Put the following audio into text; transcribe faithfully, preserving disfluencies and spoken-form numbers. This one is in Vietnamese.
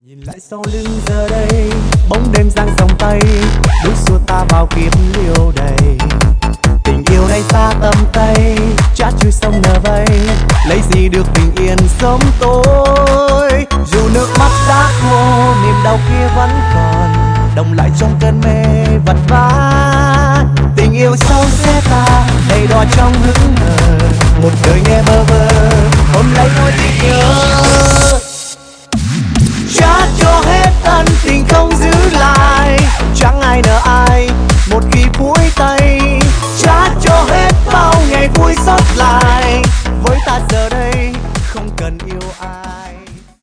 Nhìn lại sau lưng giờ đây, bóng đêm giăng sông tây, đuổi xua ta vào kiếp liêu đầy. Tình yêu này xa tầm tay, chát chui sông nở vây, lấy gì được bình yên sớm tối. Dù nước mắt đã khô, niềm đau kia vẫn còn, đồng lại trong cơn mê vật vã. Tình yêu sâu sẽ ta, đầy đọa trong hững hờ, một đời nghe bơ vơ, ôm lấy nỗi tiếc nhớ.